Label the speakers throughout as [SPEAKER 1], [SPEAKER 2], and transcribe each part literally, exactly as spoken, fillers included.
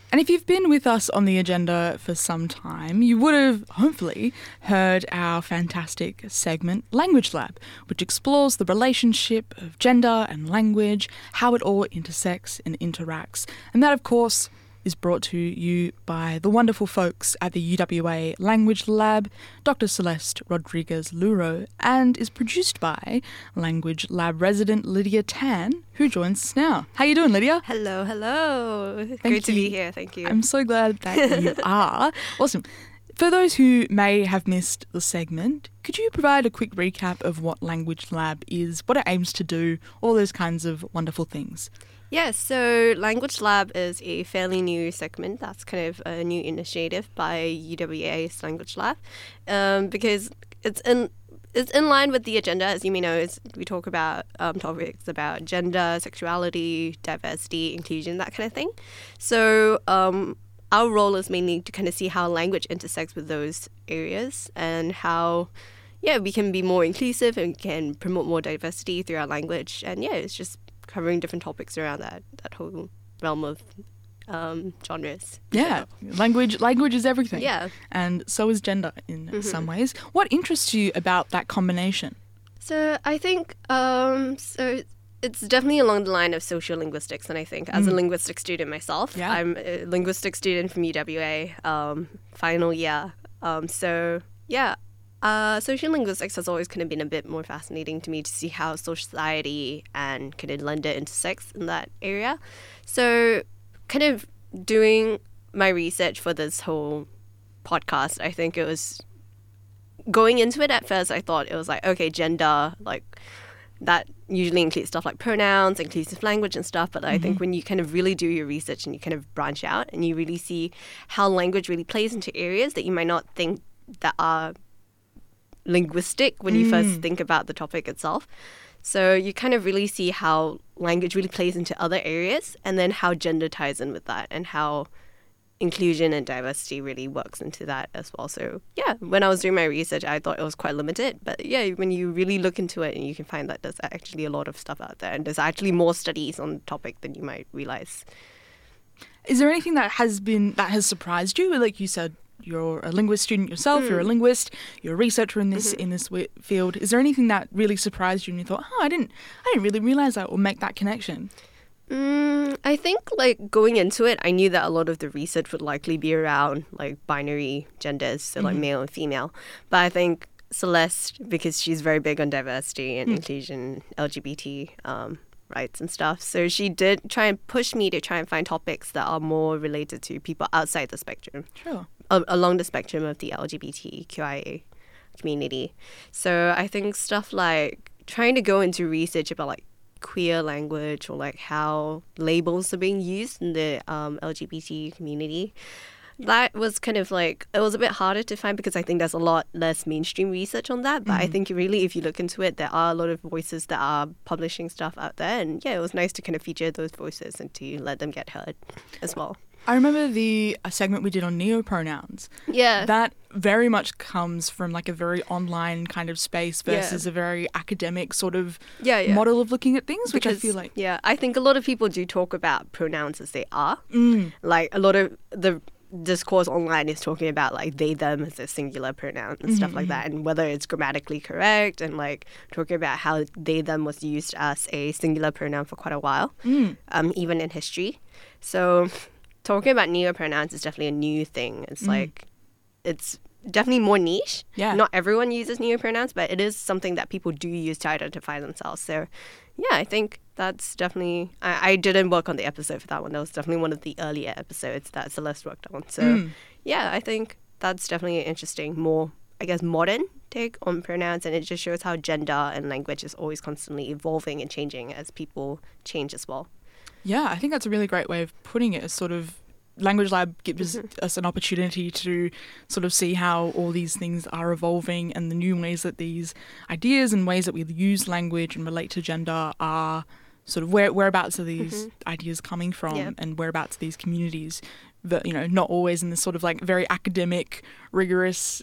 [SPEAKER 1] And if you've been with us on the agenda for some time, you would have hopefully heard our fantastic segment, Language Lab, which explores the relationship of gender and language, how it all intersects and interacts. And that, of course, is brought to you by the wonderful folks at the U W A Language Lab, Doctor Celeste Rodriguez-Luro, and is produced by Language Lab resident Lydia Tan, who joins us now. How you doing, Lydia?
[SPEAKER 2] Hello, hello.
[SPEAKER 1] Thank
[SPEAKER 2] Great to
[SPEAKER 1] you.
[SPEAKER 2] be here. Thank you.
[SPEAKER 1] I'm so glad that you are. Awesome. For those who may have missed the segment, could you provide a quick recap of what Language Lab is, what it aims to do, all those kinds of wonderful things?
[SPEAKER 2] Yes, so Language Lab is a fairly new segment. That's kind of a new initiative by U W A's Language Lab, um, because it's in it's in line with the agenda. As you may know, it's, we talk about um, topics about gender, sexuality, diversity, inclusion, that kind of thing. So um, our role is mainly to kind of see how language intersects with those areas and how, yeah, we can be more inclusive and can promote more diversity through our language. And yeah, it's just covering different topics around that that whole realm of um, genres.
[SPEAKER 1] Yeah, language language is everything.
[SPEAKER 2] Yeah.
[SPEAKER 1] And so is gender in
[SPEAKER 2] Mm-hmm.
[SPEAKER 1] some ways. What interests you about that combination?
[SPEAKER 2] So I think um, so. It's definitely along the line of social linguistics, and I think as a linguistic student myself,
[SPEAKER 1] Yeah.
[SPEAKER 2] I'm a linguistic student from U W A, um, final year. Um, so yeah. Uh, social linguistics has always kind of been a bit more fascinating to me to see how society and kind of gender intersects in that area. So kind of doing my research for this whole podcast, I think it was going into it at first, I thought it was like, okay, gender, like that usually includes stuff like pronouns, inclusive language and stuff. But I think when you kind of really do your research and you kind of branch out and you really see how language really plays into areas that you might not think that are linguistic when you
[SPEAKER 1] Mm.
[SPEAKER 2] first think about the topic itself. So you kind of really see how language really plays into other areas and then how gender ties in with that and how inclusion and diversity really works into that as well. So yeah, when I was doing my research, I thought it was quite limited. But yeah, when you really look into it and you can find that there's actually a lot of stuff out there and there's actually more studies on the topic than you might realize.
[SPEAKER 1] Is there anything that has been that has surprised you? Like you said, you're a linguist student yourself. You're a linguist. You're a researcher in this in this wi- field. Is there anything that really surprised you and you thought, oh, I didn't, I didn't really realize that or make that connection?
[SPEAKER 2] Mm, I think like going into it, I knew that a lot of the research would likely be around like binary genders, so like male and female. But I think Celeste, because she's very big on diversity and inclusion, L G B T um, rights and stuff, so she did try and push me to try and find topics that are more related to people outside the spectrum.
[SPEAKER 1] Sure.
[SPEAKER 2] a- along the spectrum of the L G B T Q I A community. So I think stuff like trying to go into research about like queer language or like how labels are being used in the um, L G B T community, that was kind of like, it was a bit harder to find because I think there's a lot less mainstream research on that. But I think really, if you look into it, there are a lot of voices that are publishing stuff out there. And yeah, it was nice to kind of feature those voices and to let them get heard as well.
[SPEAKER 1] I remember the a segment we did on neopronouns.
[SPEAKER 2] Yeah.
[SPEAKER 1] That very much comes from like a very online kind of space versus a very academic sort of
[SPEAKER 2] Yeah, yeah.
[SPEAKER 1] model of looking at things, which I
[SPEAKER 2] Because,
[SPEAKER 1] feel like...
[SPEAKER 2] yeah, I think a lot of people do talk about pronouns as they are.
[SPEAKER 1] Mm.
[SPEAKER 2] Like a lot of the discourse online is talking about like they, them as a singular pronoun and stuff like that, and whether it's grammatically correct, and like talking about how they, them was used as a singular pronoun for quite a while,
[SPEAKER 1] Mm.
[SPEAKER 2] um, even in history. So talking about neopronouns is definitely a new thing. It's like, it's definitely more niche.
[SPEAKER 1] Yeah.
[SPEAKER 2] Not everyone uses neopronouns, but it is something that people do use to identify themselves. So yeah, I think that's definitely, I, I didn't work on the episode for that one. That was definitely one of the earlier episodes that Celeste worked on. So
[SPEAKER 1] Mm.
[SPEAKER 2] yeah, I think that's definitely an interesting, more, I guess, modern take on pronouns. And it just shows how gender and language is always constantly evolving and changing as people change as well.
[SPEAKER 1] Yeah, I think that's a really great way of putting it. As sort of Language Lab gives us an opportunity to sort of see how all these things are evolving and the new ways that these ideas and ways that we use language and relate to gender are sort of where whereabouts are these ideas coming from,
[SPEAKER 2] Yeah.
[SPEAKER 1] and whereabouts are these communities that, you know, not always in this sort of like very academic, rigorous,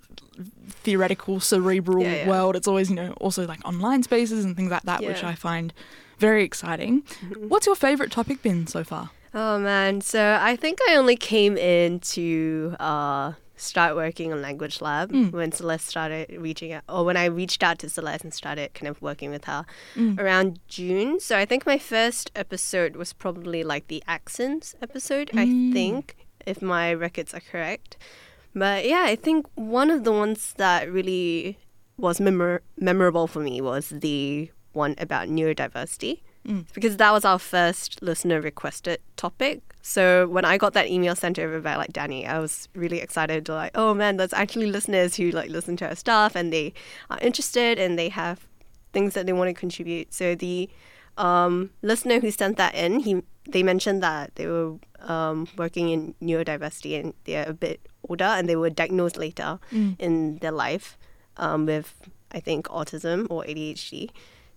[SPEAKER 1] theoretical, cerebral
[SPEAKER 2] Yeah, yeah.
[SPEAKER 1] world. It's always, you know, also like online spaces and things like that, which
[SPEAKER 2] Yeah.
[SPEAKER 1] I find very exciting. What's your favourite topic been so far?
[SPEAKER 2] Oh man, so I think I only came in to uh, start working on Language Lab
[SPEAKER 1] Mm.
[SPEAKER 2] when Celeste started reaching out, or when I reached out to Celeste and started kind of working with her
[SPEAKER 1] Mm.
[SPEAKER 2] around June. So I think my first episode was probably like the accents episode, I
[SPEAKER 1] Mm.
[SPEAKER 2] think, if my records are correct. But yeah, I think one of the ones that really was memor- memorable for me was the one about neurodiversity.
[SPEAKER 1] Mm.
[SPEAKER 2] Because that was our first listener requested topic. So when I got that email sent over by like Danny, I was really excited to like, oh man, there's actually listeners who like listen to our stuff and they are interested and they have things that they want to contribute. So the um, listener who sent that in, he they mentioned that they were um, working in neurodiversity and they're a bit older and they were diagnosed later
[SPEAKER 1] Mm.
[SPEAKER 2] in their life um, with, I think, autism or A D H D.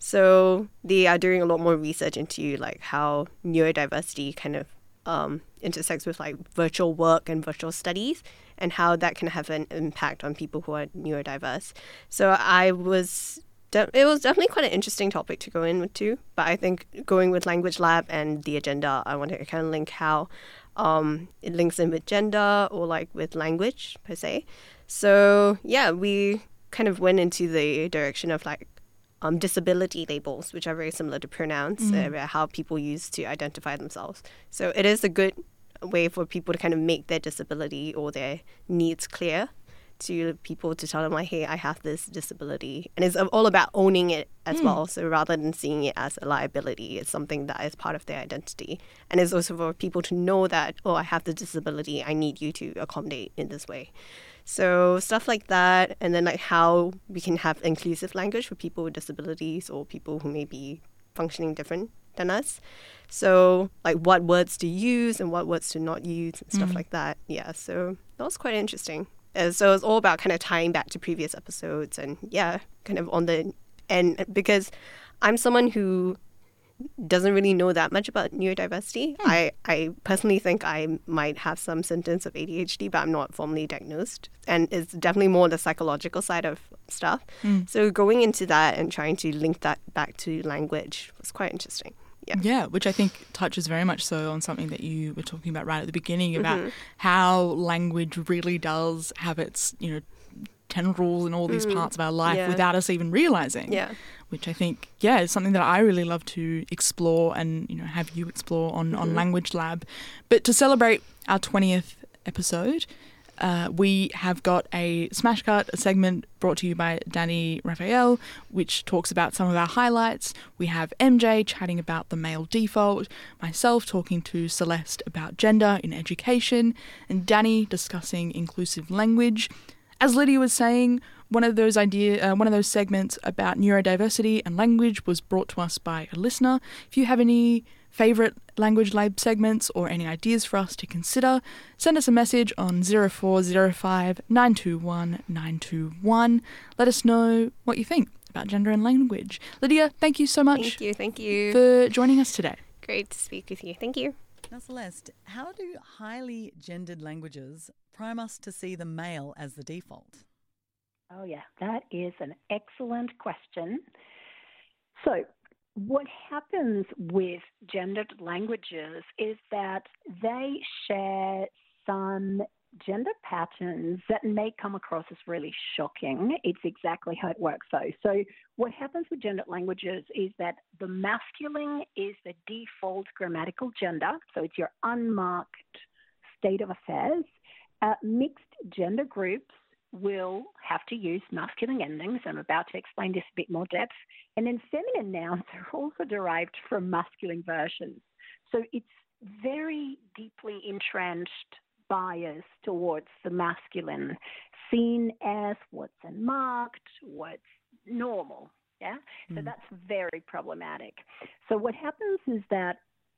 [SPEAKER 2] So they are doing a lot more research into like how neurodiversity kind of um, intersects with like virtual work and virtual studies and how that can have an impact on people who are neurodiverse. So I was, de- it was definitely quite an interesting topic to go in with too. But I think going with Language Lab and the agenda, I want to kind of link how um, it links in with gender or like with language per se. So yeah, we kind of went into the direction of like Um, disability labels, which are very similar to pronouns,
[SPEAKER 1] Mm.
[SPEAKER 2] uh, about how people use to identify themselves. So it is a good way for people to kind of make their disability or their needs clear to people to tell them like, hey, I have this disability. And it's all about owning it as
[SPEAKER 1] Mm.
[SPEAKER 2] well. So rather than seeing it as a liability, it's something that is part of their identity. And it's also for people to know that, oh, I have the disability, I need you to accommodate in this way. So stuff like that, and then like how we can have inclusive language for people with disabilities or people who may be functioning different than us. So like what words to use and what words to not use and stuff
[SPEAKER 1] Mm.
[SPEAKER 2] like that. Yeah, so that was quite interesting. Uh, so it's all about kind of tying back to previous episodes and yeah, kind of on the end because I'm someone who doesn't really know that much about neurodiversity.
[SPEAKER 1] Hmm.
[SPEAKER 2] I, I personally think I might have some symptoms of A D H D, but I'm not formally diagnosed. And it's definitely more the psychological side of stuff.
[SPEAKER 1] Mm.
[SPEAKER 2] So going into that and trying to link that back to language was quite interesting. Yeah.
[SPEAKER 1] Yeah, which I think touches very much so on something that you were talking about right at the beginning about
[SPEAKER 2] Mhm.
[SPEAKER 1] how language really does have its, you know, tendrils in all these
[SPEAKER 2] Mhm.
[SPEAKER 1] parts of our life
[SPEAKER 2] Yeah.
[SPEAKER 1] without us even realizing.
[SPEAKER 2] Yeah.
[SPEAKER 1] Which I think, yeah, is something that I really love to explore and, you know, have you explore on, on
[SPEAKER 2] Mhm.
[SPEAKER 1] Language Lab. But to celebrate our twentieth episode, uh, we have got a Smash Cut, a segment brought to you by Danny Raphael, which talks about some of our highlights. We have M J chatting about the male default, myself talking to Celeste about gender in education, and Danny discussing inclusive language. As Lydia was saying, one of those idea, uh, one of those segments about neurodiversity and language was brought to us by a listener. If you have any favourite Language Lab segments or any ideas for us to consider, send us a message on zero four zero five nine two one nine two one. Let us know what you think about gender and language. Lydia, thank you so much
[SPEAKER 2] Thank you. Thank you.
[SPEAKER 1] for joining us today.
[SPEAKER 2] Great to speak with you. Thank you.
[SPEAKER 3] Now, Celeste, how do highly gendered languages prime us to see the male as the default?
[SPEAKER 4] Oh, yeah, that is an excellent question. So, what happens with gendered languages is that they share some gender patterns that may come across as really shocking. It's exactly how it works, though. So, what happens with gendered languages is that the masculine is the default grammatical gender, so it's your unmarked state of affairs. Uh, mixed gender groups will have to use masculine endings. I'm about to explain this a bit more depth. And then feminine nouns are also derived from masculine versions. So it's very deeply entrenched bias towards the masculine, seen as what's unmarked, what's normal. Yeah. So
[SPEAKER 3] Mm.
[SPEAKER 4] that's very problematic. So what happens is that,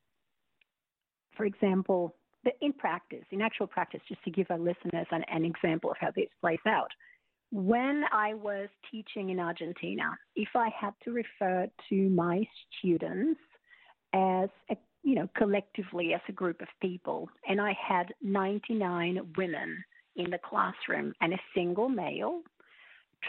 [SPEAKER 4] for example, but in practice, in actual practice, just to give our listeners an, an example of how this plays out, when I was teaching in Argentina, if I had to refer to my students as, a, you know, collectively as a group of people, and I had ninety-nine women in the classroom and a single male,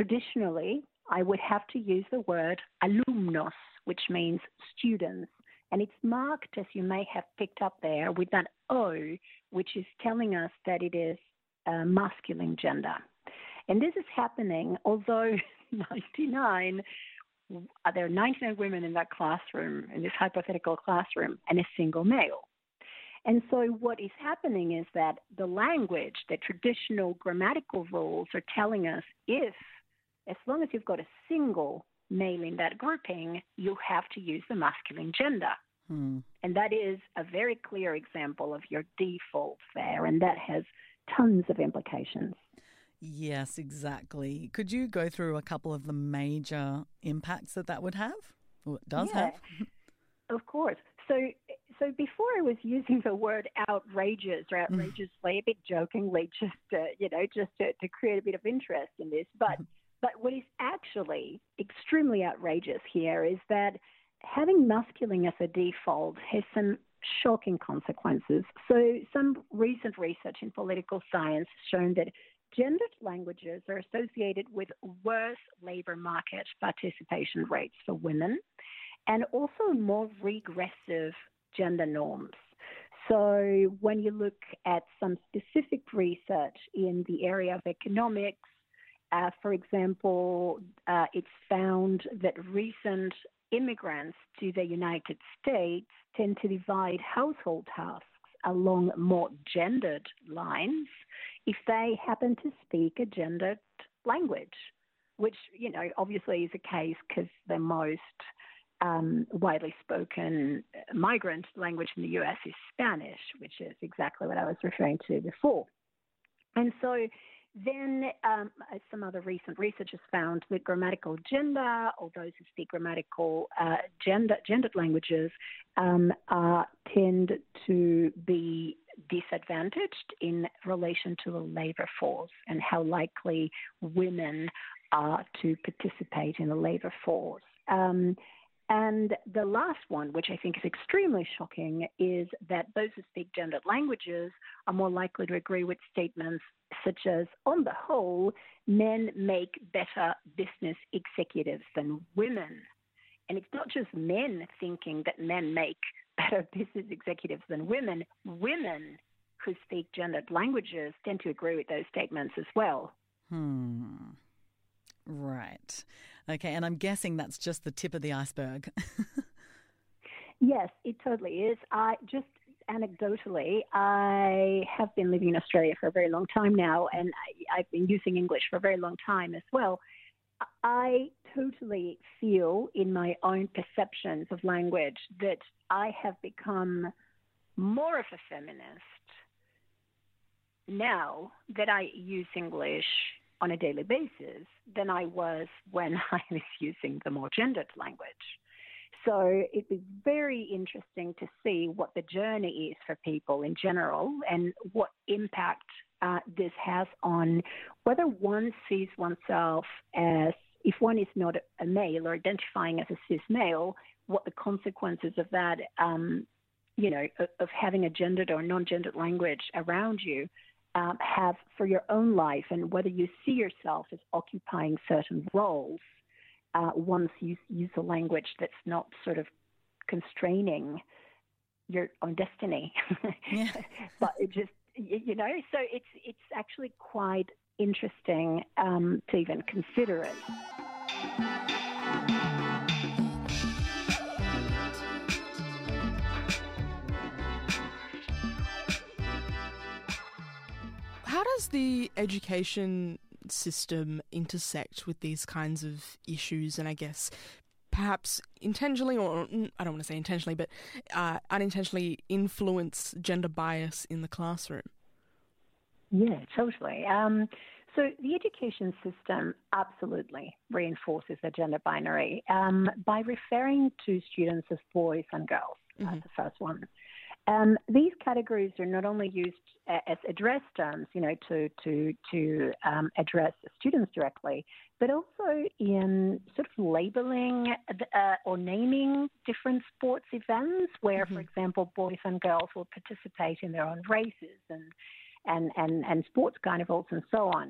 [SPEAKER 4] traditionally, I would have to use the word alumnos, which means students. And it's marked, as you may have picked up there, with that O, which is telling us that it is uh, masculine gender. And this is happening, although ninety-nine, uh, there are ninety-nine women in that classroom, in this hypothetical classroom, and a single male. And so what is happening is that the language, the traditional grammatical rules are telling us if, as long as you've got a single male in that grouping, you have to use the masculine gender. Hmm. And that is a very clear example of your default there, and that has tons of implications.
[SPEAKER 3] Yes, exactly. Could you go through a couple of the major impacts that that would have, or it does
[SPEAKER 4] yeah,
[SPEAKER 3] have?
[SPEAKER 4] Of course. So so before I was using the word outrageous or outrageously, a bit jokingly, just to, you know, just to, to create a bit of interest in this. But but what is actually extremely outrageous here is that having masculine as a default has some shocking consequences. So some recent research in political science has shown that gendered languages are associated with worse labour market participation rates for women and also more regressive gender norms. So when you look at some specific research in the area of economics, uh, for example, uh, it's found that recent immigrants to the United States tend to divide household tasks along more gendered lines if they happen to speak a gendered language, which, you know, obviously is a case because the most um, widely spoken migrant language in the U S is Spanish, which is exactly what I was referring to before. And so then um, some other recent research has found that grammatical gender, or those who speak grammatical uh, gender, gendered languages, um, uh, tend to be disadvantaged in relation to the labour force and how likely women are to participate in the labour force. Um, and the last one, which I think is extremely shocking, is that those who speak gendered languages are more likely to agree with statements such as, on the whole, men make better business executives than women. And it's not just men thinking that men make better business executives than women. Women who speak gendered languages tend to agree with those statements as well.
[SPEAKER 3] Hmm. Right. Okay, and I'm guessing that's just the tip of the iceberg.
[SPEAKER 4] Yes, it totally is. I just anecdotally, I have been living in Australia for a very long time now, and I, I've been using English for a very long time as well. I totally feel in my own perceptions of language that I have become more of a feminist now that I use English on a daily basis than I was when I was using the more gendered language. So it'd be very interesting to see what the journey is for people in general and what impact uh, this has on whether one sees oneself as, if one is not a male or identifying as a cis male, what the consequences of that, um, you know, of, of having a gendered or non-gendered language around you um, have for your own life, and whether you see yourself as occupying certain roles Uh, once you use a language that's not sort of constraining your own destiny.
[SPEAKER 3] Yeah.
[SPEAKER 4] But it just, you know, so it's it's actually quite interesting um, to even consider it.
[SPEAKER 1] How does the education system intersect with these kinds of issues, and I guess perhaps intentionally, or I don't want to say intentionally, but uh, unintentionally influence gender bias in the classroom?
[SPEAKER 4] Yeah, totally. Um, so the education system absolutely reinforces the gender binary um, by referring to students as boys and girls. Mm-hmm. That's the first one. Um, these categories are not only used as address terms, you know, to to to um, address students directly, but also in sort of labeling uh, or naming different sports events where, mm-hmm. for example, boys and girls will participate in their own races and and and, and sports carnivals and so on.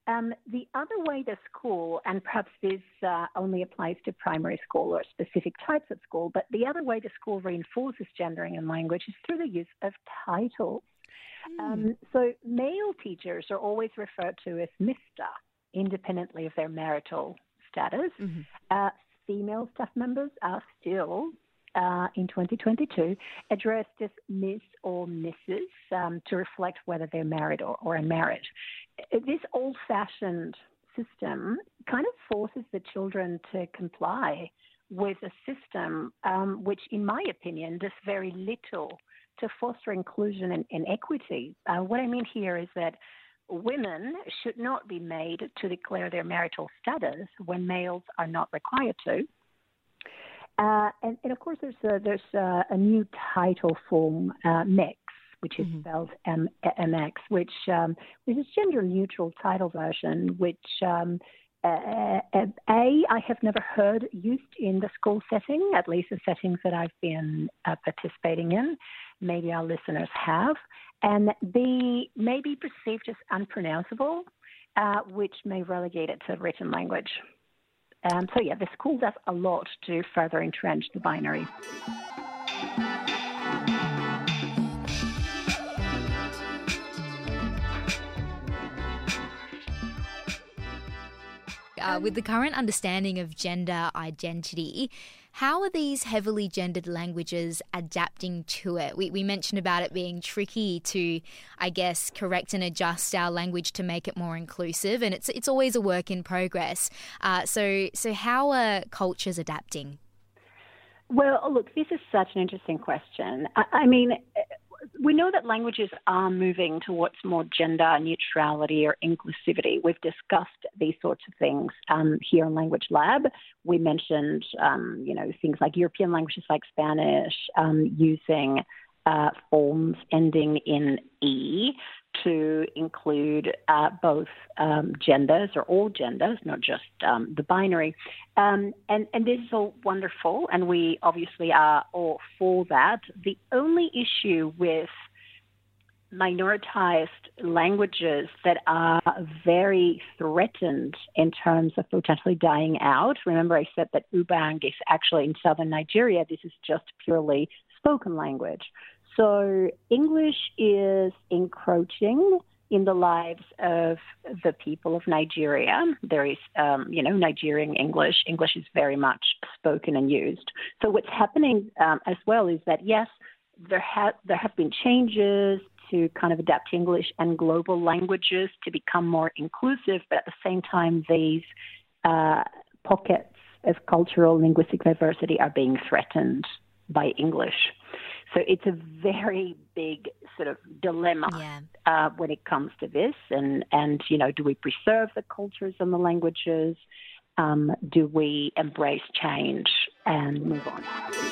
[SPEAKER 4] Um, the other way the school, and perhaps this uh, only applies to primary school or specific types of school, but the other way the school reinforces gendering in language is through the use of titles. Mm. Um, so male teachers are always referred to as Mister, independently of their marital status. Mm-hmm. Uh, female staff members are still, uh, in twenty twenty-two, addressed as Miss or Missus um, to reflect whether they're married or, or unmarried. This old-fashioned system kind of forces the children to comply with a system um, which, in my opinion, does very little to foster inclusion and, and equity. Uh, what I mean here is that women should not be made to declare their marital status when males are not required to. Uh, and, and, of course, there's a, there's a, a new title form, uh, mix, which is mm-hmm. spelled M X, which, um, which is gender-neutral title version, which, um, uh, A, I have never heard used in the school setting, at least the settings that I've been uh, participating in. Maybe our listeners have. And B, may be perceived as unpronounceable, uh, which may relegate it to written language. Um, so, yeah, the school does a lot to further entrench the binary.
[SPEAKER 5] Uh, with the current understanding of gender identity, how are these heavily gendered languages adapting to it? We, we mentioned about it being tricky to, I guess, correct and adjust our language to make it more inclusive, and it's it's always a work in progress. Uh, so, so how are cultures adapting?
[SPEAKER 4] Well, look, this is such an interesting question. I, I mean, we know that languages are moving towards more gender neutrality or inclusivity. We've discussed these sorts of things um, here in Language Lab. We mentioned, um, you know, things like European languages like Spanish um, using uh, forms ending in E to include uh, both um, genders or all genders, not just um, the binary. Um, and, and this is all wonderful, and we obviously are all for that. The only issue with minoritized languages that are very threatened in terms of potentially dying out. Remember, I said that Ubang is actually in southern Nigeria. This is just purely spoken language. So English is encroaching in the lives of the people of Nigeria. There is, um, you know, Nigerian English. English is very much spoken and used. So what's happening um, as well is that, yes, there have there have been changes to kind of adapt English and global languages to become more inclusive, but at the same time, these uh, pockets of cultural linguistic diversity are being threatened by English. So it's a very big sort of dilemma yeah. uh, when it comes to this. And, and, you know, do we preserve the cultures and the languages? Um, do we embrace change and move on?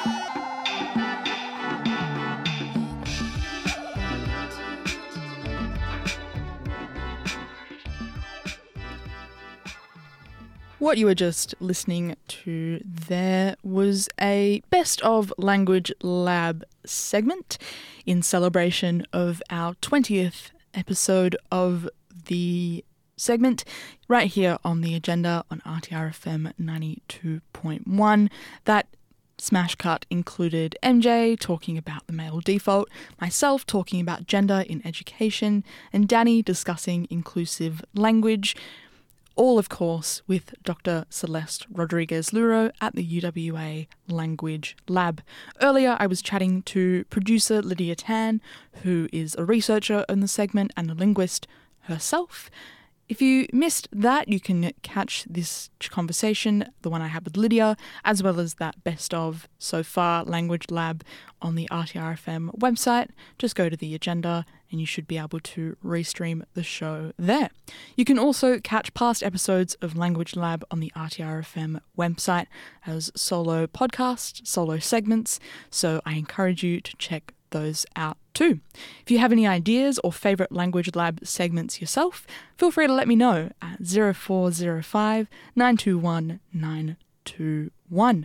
[SPEAKER 1] What you were just listening to there was a Best of Language Lab segment in celebration of our twentieth episode of the segment right here on the agenda on R T R F M ninety-two point one. That smash cut included M J talking about the male default, myself talking about gender in education, and Danny discussing inclusive language. All, of course, with Doctor Celeste Rodriguez-Luro at the U W A Language Lab. Earlier, I was chatting to producer Lydia Tan, who is a researcher in the segment and a linguist herself. If you missed that, you can catch this conversation, the one I had with Lydia, as well as that Best of So Far Language Lab on the R T R F M website. Just go to the agenda and you should be able to restream the show there. You can also catch past episodes of Language Lab on the R T R F M website as solo podcasts, solo segments, so I encourage you to check those out too. If you have any ideas or favourite Language Lab segments yourself, feel free to let me know at zero four zero five nine two one nine two one.